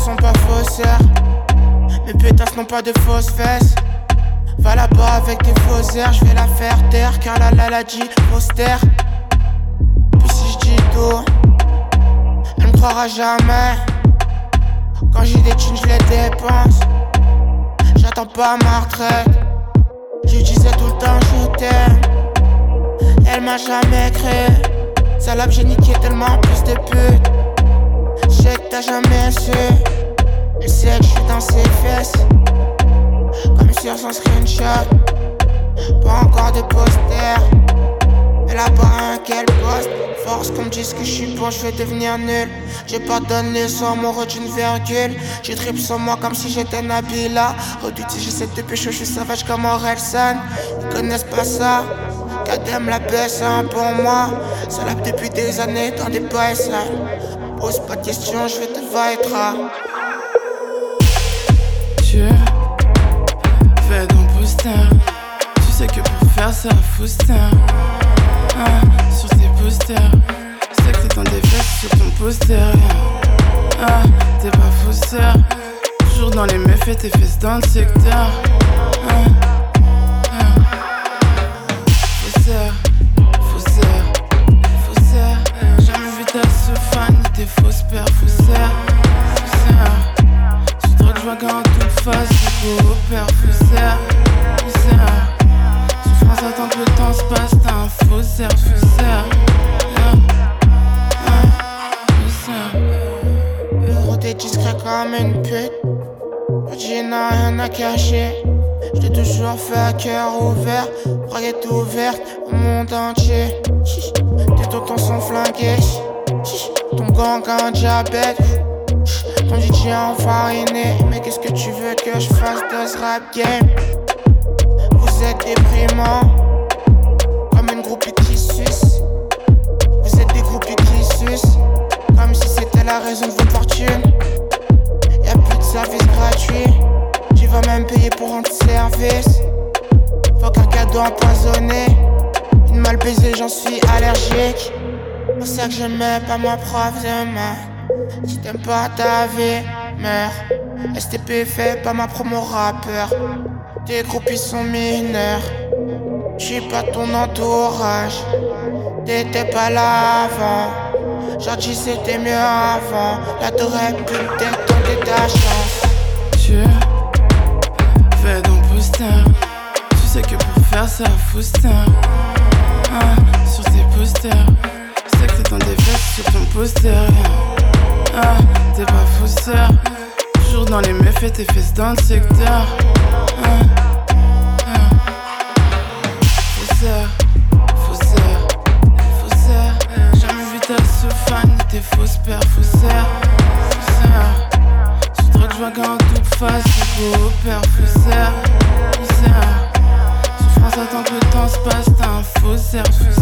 sont pas faussaires. Mes pétasses n'ont pas de fausses fesses. Va là-bas avec tes faux airs, je vais la faire taire. Car la dit austère. Puis si je dis tout, elle me croira jamais. Quand j'ai des thunes, je les dépense. J'attends pas ma retraite. Je disais tout le temps je t'aime. Elle m'a jamais créé. Salope, j'ai niqué tellement plus de putes. J'sais que t'as jamais su. Elle sait que j'suis dans ses fesses. Comme sur son screenshot. Pas encore de poster. Elle a pas un qu'elle poste. Force qu'on me dise que j'suis bon, j'vais devenir nul. J'ai pas donné sans mon d'une virgule. Je tripe sur moi comme si j'étais Nabila. Redouté, j'essaie de pécho, j'suis sauvage comme Orelsan. Ils connaissent pas ça. Kadem la baisse un pour moi. Salope depuis des années dans des bails sales. Pose pas de questions, j'vais te vaîtra. Tu fais ton poster. Tu sais que pour faire ça, faut se taire. Sur tes posters, je sais que t'es dans des fesses sur ton poster. T'es pas faussaire. Toujours dans les méfaits, tes fesses dans le secteur. Faussaire, faussaire, faussaire. Jamais vu ta fan ni tes fausses pères. Faussaire, faussaire. Tu drogues, je vois en toute face, du coup au père. Faussaire, faussaire. Souffrance attend que le temps se passe, t'as un faussaire, faussaire. Gros t'es discret comme une pute. J'ai rien à cacher. J't'ai toujours fait à cœur ouvert. Braguette ouverte au monde entier. Tes tontons sont flanqués. Ton gang a un diabète. Ton DJ enfariné. Mais qu'est-ce que tu veux que je fasse de ce rap game? Vous êtes déprimants, comme une groupie qui suce. Vous êtes des groupies qui sucent, comme si c'était la raison de votre fortune. Y'a plus de service gratuit. Tu vas même payer pour rendre service. Faut qu'un cadeau empoisonné. Une mal baisée, j'en suis allergique. C'est pour ça que je mets pas ma prof de main. Si t'aimes pas ta vie, meurs. STP fait pas ma promo rappeur. Tes groupies sont mineurs. J'suis pas ton entourage. T'étais pas là avant. Gentil c'était mieux avant. Là t'aurais pu peut-être tenter ta chance. Tu fais ton poster. Tu sais que pour faire ça, faut se taire. Sur tes posters, je sais que t'es dans des fesses sur ton poster. T'es pas faussaire. Toujours dans les méfaits, tes fesses dans le secteur. Faussaire, faussaire, faussaire. Jamais vu ta fan ni tes fausses pères. Faussaire, faussaire. Tu drogues, je vois en toute face, du coup au père. Faussaire, faussaire. Souffrance attend que le temps se passe, t'as un faussaire, faussaire.